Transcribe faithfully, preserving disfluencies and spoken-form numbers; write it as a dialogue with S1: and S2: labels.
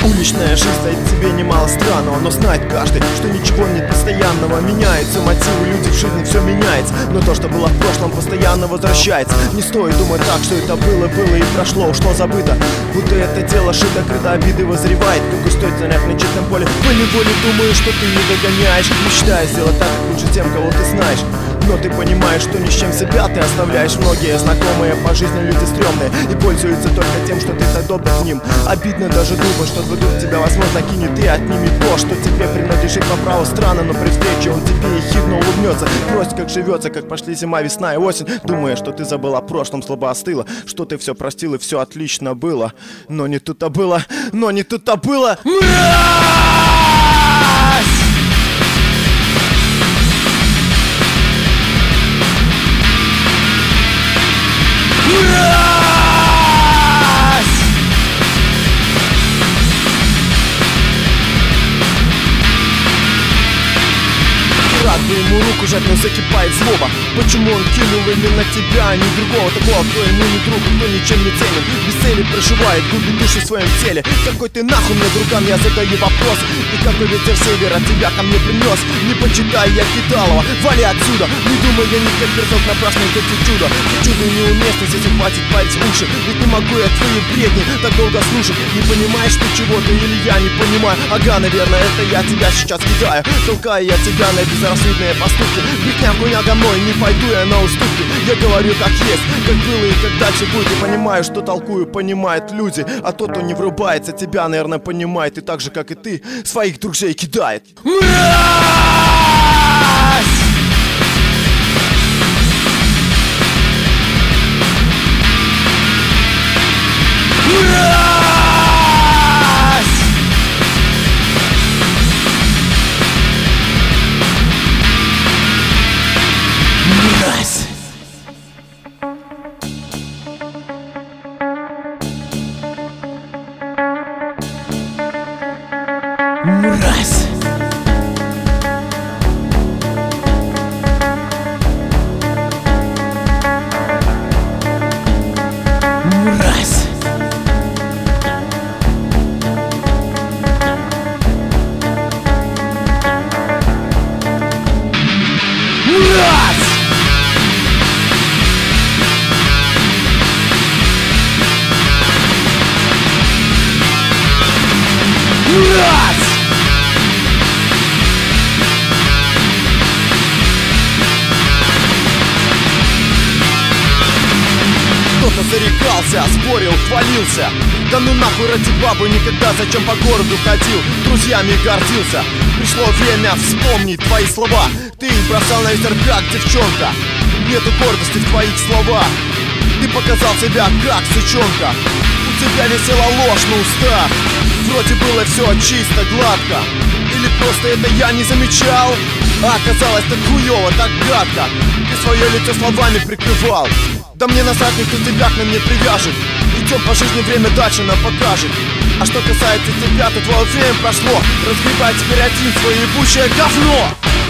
S1: Уличная жизнь дает тебе немало странного, но знает каждый, что ничего нет постоянного. Меняются мотивы, люди в жизни, все меняется, но то, что было в прошлом, постоянно возвращается. Не стоит думать так, что это было, было и прошло, ушло, забыто, будто это дело шито, когда обиды возревает. Только стоит занять на чистом поле, поневоле думаю, что ты не догоняешь. Мечтая сделать так, как лучше тем, кого ты знаешь, но ты понимаешь, что ни с чем себя ты оставляешь. Многие знакомые по жизни люди стрёмные и пользуются только тем, что ты так добр к ним. Обидно даже думать, что вдруг тебя, возможно, кинет и отнимет то, что тебе принадлежит по праву. Странно, но при встрече он тебе ехидно улыбнется, просит, как живется, как пошли зима, весна и осень. Думая, что ты забыла о прошлом, слабо остыла, что ты все простил и все отлично было. Но не тут-то было, но не тут-то было. Рад бы ему руку жать, но закипает злоба. Почему он кинул именно тебя, а не другого такого, кто ему не друг, кто ничем не ценен, без цели проживает, губит души в своем теле. Какой ты нахуй мне, друган, я задаю вопрос. И какой ветер севера тебя ко мне принес? Не почитай я Кидалова, вали отсюда. Не думай я ни как верзок напрасно, это чудо. Чудо неуместно, здесь хватит пальцы уши. Ведь не могу я твои бредни так долго слушать. Не понимаешь ты чего-то или я не понимаю? Ага, наверное, это я тебя сейчас кидаю, толкаю я тебя на безрассудные поступки. Брехня, хуйня говно, и не пойду я на уступки. Я говорю как есть, как было и как дальше будет. И понимаю, что толкую, понимают люди. А тот, кто не врубается, тебя, наверное, понимает. И так же, как и ты, своих друзей кидает. Мразь! Мразь! Мразь! Мразь! Кто-то зарекался, спорил, хвалился. Да ну нахуй ради бабы, никогда зачем по городу ходил, друзьями гордился. Пришло время вспомнить твои слова. Ты их бросал на ветер, как девчонка. Нету гордости в твоих словах. Ты показал себя как сучонка. У тебя висела ложь на устах. Вроде было все чисто, гладко. Или просто это я не замечал? А оказалось так хуёво, так гадко. Ты свое лицо словами прикрывал. Да мне насрать, никто тебя к нам не привяжет. Идем по жизни, время дальше нам покажет. А что касается тебя, то твое время прошло. Разгребай теперь один свое ебучее говно.